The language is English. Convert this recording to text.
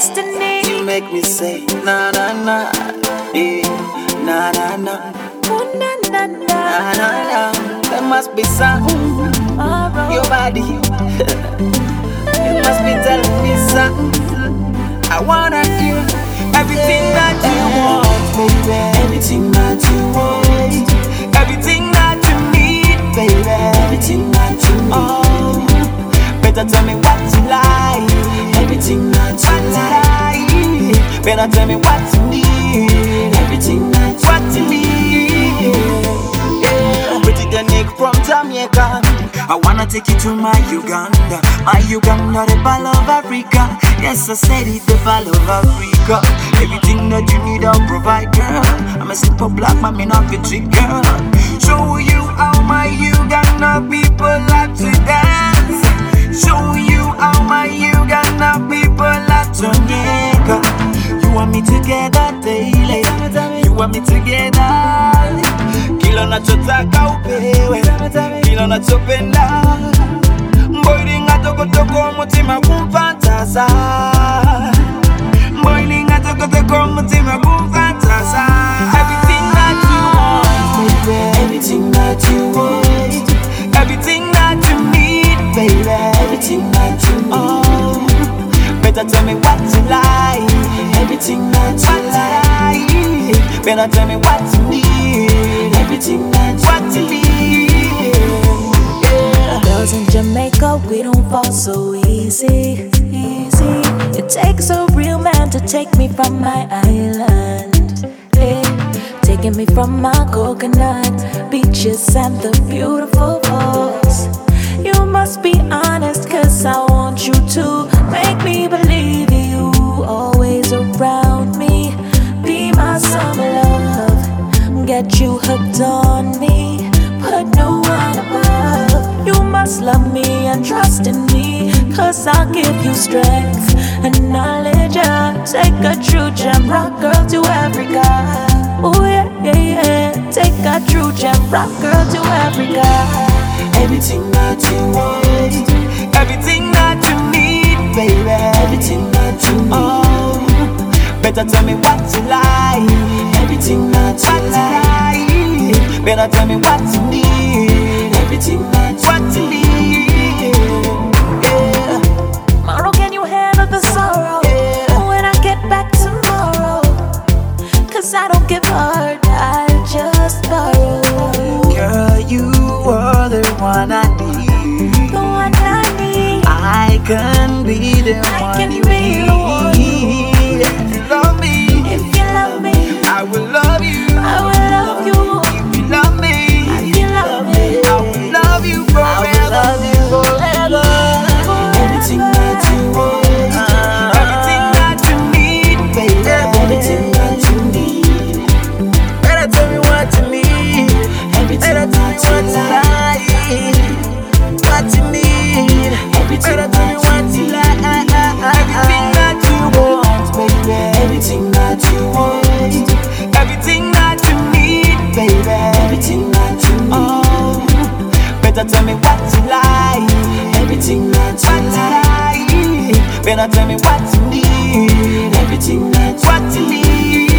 destiny. You make me say na na na, eh, na na na, Ooh, na na na. na na na. There must be something. Your body, you must be telling me something. I wanna do everything that you want, baby. Everything that you want, everything that you need, baby. Everything that you need. Oh, better tell me what you like. Everything that you like. Better tell me what you need. Everything that you need. Yeah. Pretty the Nick from Jamaica. I wanna take you to my Uganda, the ball of Africa. Yes, I said it, the ball of Africa. Everything that you need, I'll provide, girl. I'm a simple black man, me not get trick, girl. Show you how my Uganda people like to dance. Show you how my Uganda people like to nigga. You want me together daily. You want me together. Kila nachotaka upewe, kila nachopenda. Mboilinga toko toko mutima kumfantaza. Mboilinga toko toko mutima kumfantaza. Everything that you want, baby. Everything that you want. Everything that you need, baby. Everything that you need. Oh, better tell me what you like. Everything that you like. Better tell me what you need. Everything that you need. Yeah. Girls in Jamaica, we don't fall so easy. It takes a real man to take me from my island. Hey, taking me from my coconut beaches and the beautiful falls. You must be honest, cause I want you to make me believe you always around me. Be my summer love, get you hooked on me, put no one above. You must love me and trust in me, cause I'll give you strength and knowledge. Take a true gem rock girl to Africa. Oh yeah, yeah, yeah. Take a true gem rock girl to Africa. Everything that you want, everything that you need, baby. Everything that you need. Oh, better tell me what you like. Everything that you like. Better tell me what you need. Everything that you need. Yeah. Tomorrow, can you handle the sorrow? Yeah. When I get back tomorrow, cause I don't give hard, I just borrow. Girl, you are the one I need. The one I need. I can be the I one can you be the one you need. If you love me, If you love me, I will love you. I will love you. If you love me, If you love me, I will love you forever. I will love you forever. Everything that you want, everything that you need, baby. Everything that you need. Better tell me what you need. Better tell me what you like. What you need. Better tell me what you like. Everything that you want, baby. Everything that you want. Everything that you need, baby. Everything that you need. Oh, better tell me what you like. Everything that you like. Better tell me what you need. Everything that you need.